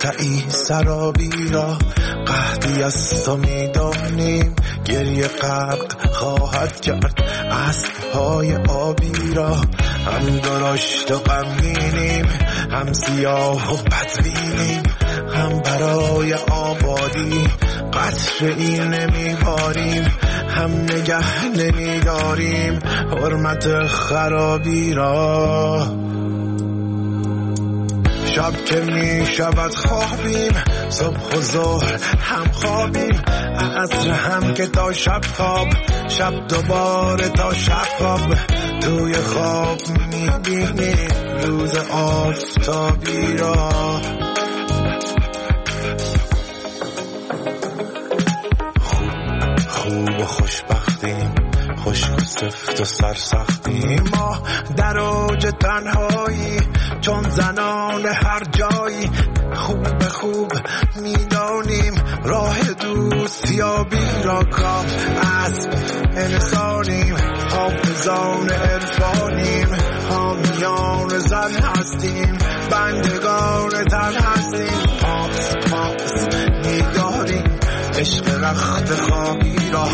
مقطعی سرابی را قحطی از تو میدانیم، گریه غرق خواهد کرد اسب‌های آبی را. هم درشت و غمگینیم، هم سیاه و بدبینیم، هم برای آبادی قطره‌ای نمیباریم، هم نگه نمیداریم حرمت خرابی را. شب که می شود خوابیم، صبح و ظهر هم خوابیم، عصر هم که تا شب خواب، شب دوباره تا شب خواب. توی خواب می بینیم روز آفتابی را. خوب و خوشبختیم، خشک و سفت و سرسختیم، ما در اوج تنهایی چون زنان هر جایی. خوب خوب میدانیم راه دوستیابی را، کام اسب انسانیم، حافظان عرفانیم، حامیان زن هستیم، بندگان تن هستیم. پاس پاس میداریم عشق رخت خوابی را.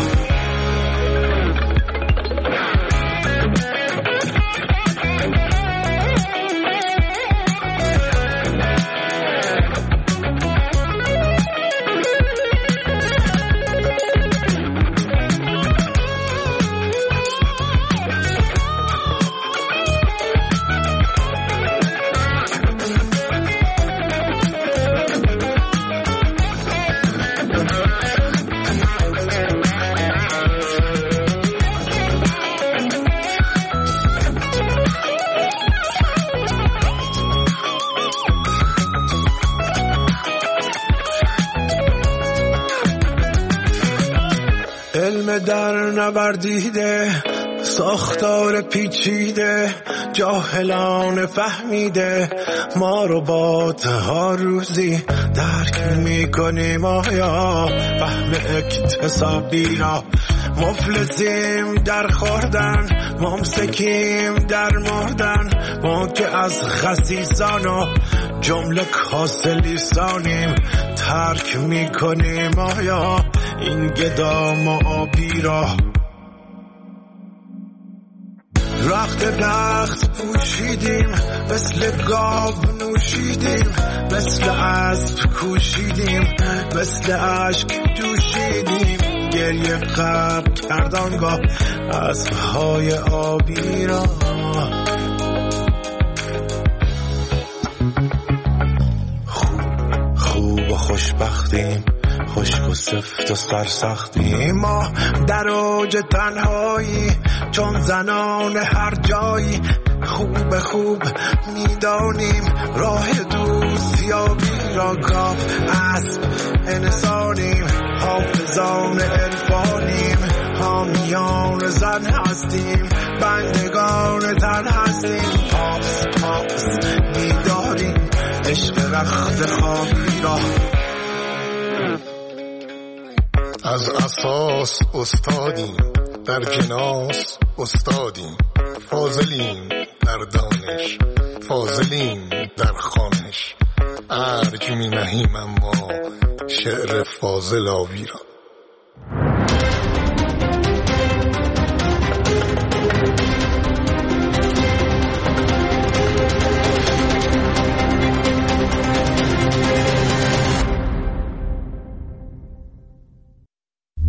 علم در نوردیده، ساختار پیچیده، جاهلان فهمیده، ما رو ها روزی درک میکنیم آیا فهم اکتسابی را. مفلسیم در خوردن، ممسکیم در مردن، ما که از خسیسان و جمله کاسه لیسانیم ترک میکنیم آیا این گدام و آبی را. رخت بخت پوشیدیم، مثل گاو نوشیدیم، مثل اسب کوشیدیم، مثل اشک جوشیدیم، گریه غرق کردانگاه اسب‌های آبی را. خوب و خوشبختیم، خشک و سفت و سرسختیم، ما در اوج تنهایی چون زنان هر جایی. خوب خوب میدانیم راه دوستیابی را، کام اسب انسانیم، حافظان عرفانیم، حامیان زن هستیم، بندگان تن هستیم. پاس پاس میداریم عشق رخت خوابی را. از اساس استادیم، در جناس استادیم، فاضلیم در دانش، فاضلیم در خوانش، ارج می نهیم اما شعر فاضل آوی را.